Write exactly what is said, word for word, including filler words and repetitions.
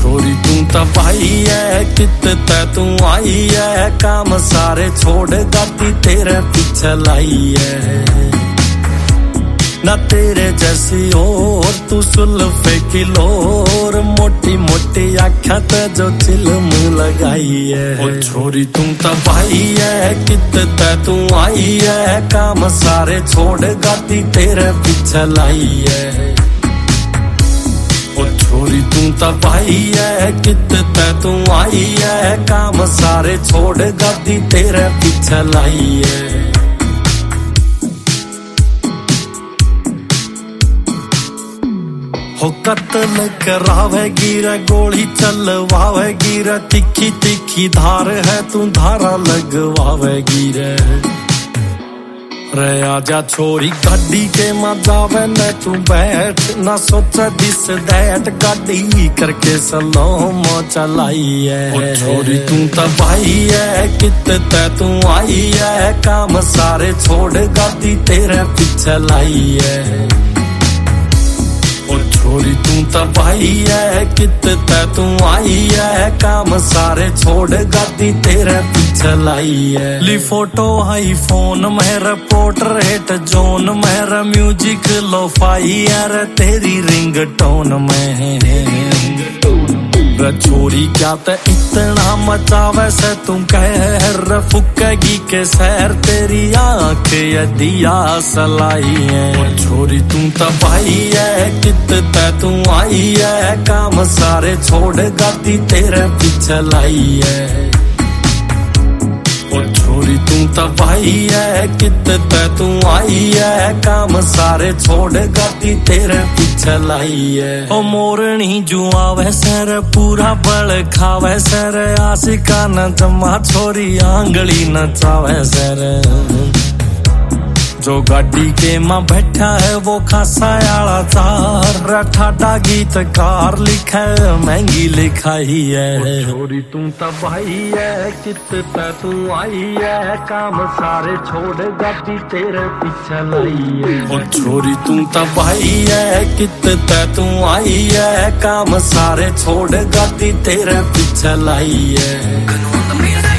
छोरी तू तो भाई है कित तै तू आई है, काम सारे छोड़ गाती तेरे पीछे लाई है। ना तेरे जैसी और तू सुल्फे की लोर, मोटी मोटी आँखें ते जो चिलम लगाई है। ओ छोरी तू तो भाई है कित तै तू आई है, काम सारे छोड़ गाती तेरे पीछे लाई है। ओ छोरी तू तो भाई है कित तै तू आई है, काम सारे छोड़ गाती तेरे पीछे लाई है। हो कत्ल करावेगी रे, गोली चलवावेगी रे, तिखी तिखी धार है तू धारा लगवावेगी रे। रे आजा छोरी गाड़ी के मजावे न तू बैठ, ना सोचा दिस दैट गाड़ी करके सलो मो चलाई है। ओ छोरी तू तो भाई है कित तै तू आई है, काम सारे छोड़ गाड़ी तेरे पीछे लाई है। ओ छोरी तू तो भाई है कित तै तू आई है, काम सारे छोड़ गाती तेरे पीछे लाई है। ली फोटो आई फोन मेरा पोर्ट्रेट जोन मेरा, म्यूजिक लो फाई यार तेरी रिंग टोन में। छोरी क्या ते इतना मचावे से तू कह, फुकेगी के सैर तेरी आंख दिया सलाई है। छोरी तू तो भाई है कित तै तू आई है, काम सारे छोड़ गाती तेरे पीछे लाई है। ओ छोरी तू तो भाई है कित तै तू आई है, काम सारे छोड़ गाती तेरे पीछे लाई है। ओ मोरनी जुआवे सर पूरा बल खावे सर, आशिका न जमा छोरी आंगली नचावे सर। जो गाड़ी के मां बैठा है वो खासा आला चार, ठाडा गीतकार लिखा महंगी लिखाई है। छोरी तू तो भाई है कित तै तू आई है, काम सारे छोड़ गाती तेरे पीछे लाई है। ओ छोरी तू तो भाई है कित तै तू आई है, काम सारे छोड़ गाती तेरे पीछे लाई है।